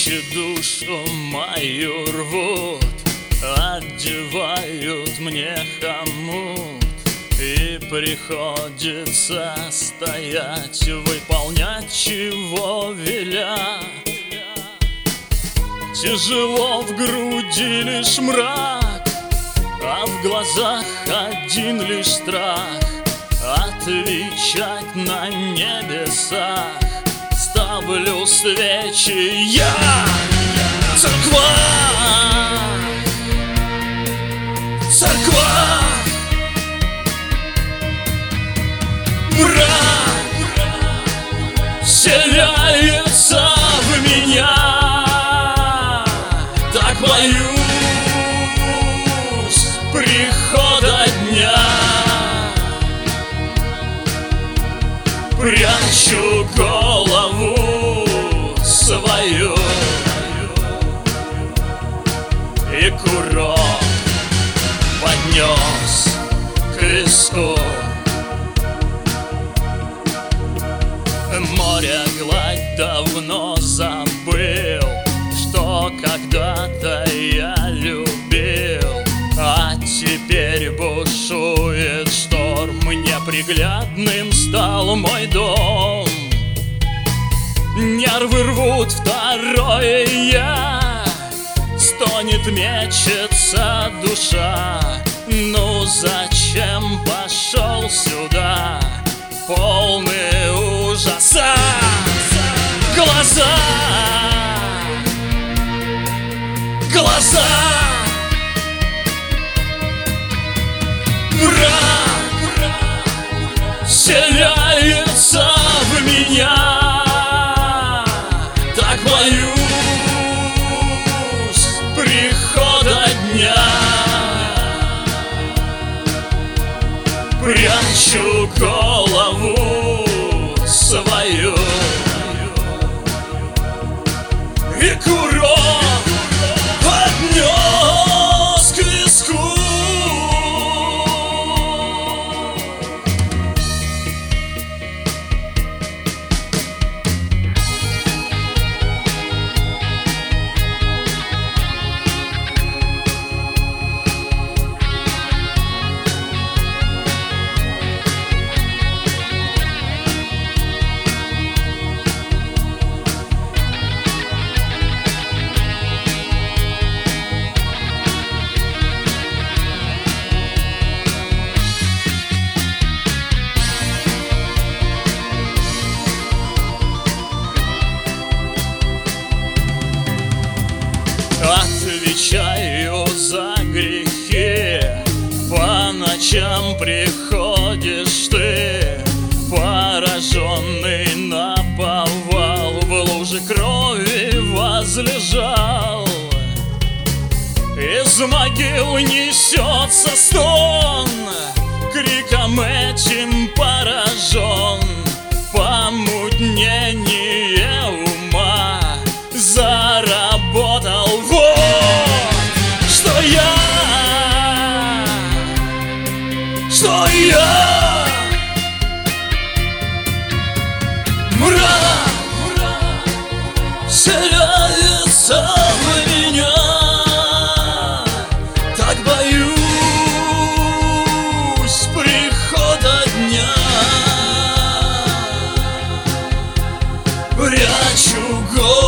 Ночи душу мою рвут, одевают мне хомут, и приходится стоять, выполнять, чего велят. Тяжело в груди лишь мрак, а в глазах один лишь страх. Отвечать на небесах ставлю свечи я. Церква, церква, мрак вселяется в меня. Так боюсь прихода дня, прячу голову свою и курок поднес к виску. Море гладь давно забыл, что когда-то я любил, а теперь бушует шторм. Неприглядным стал мой дом, нервы рвут второе я, стонет, мечется душа. Ну зачем пошел сюда, полный ужаса? Глаза, глаза, мрак вселяется в меня. Так боюсь прихода дня, прячу голову свою и курок поднес к виску. Отвечаю за грехи, по ночам приходишь ты, пораженный наповал, в луже крови возлежал. Из могил несется стон, криком этим поражен. Помутнение ума заработал. Вот что я мрак вселяется в меня. Так боюсь прихода дня, прячу голову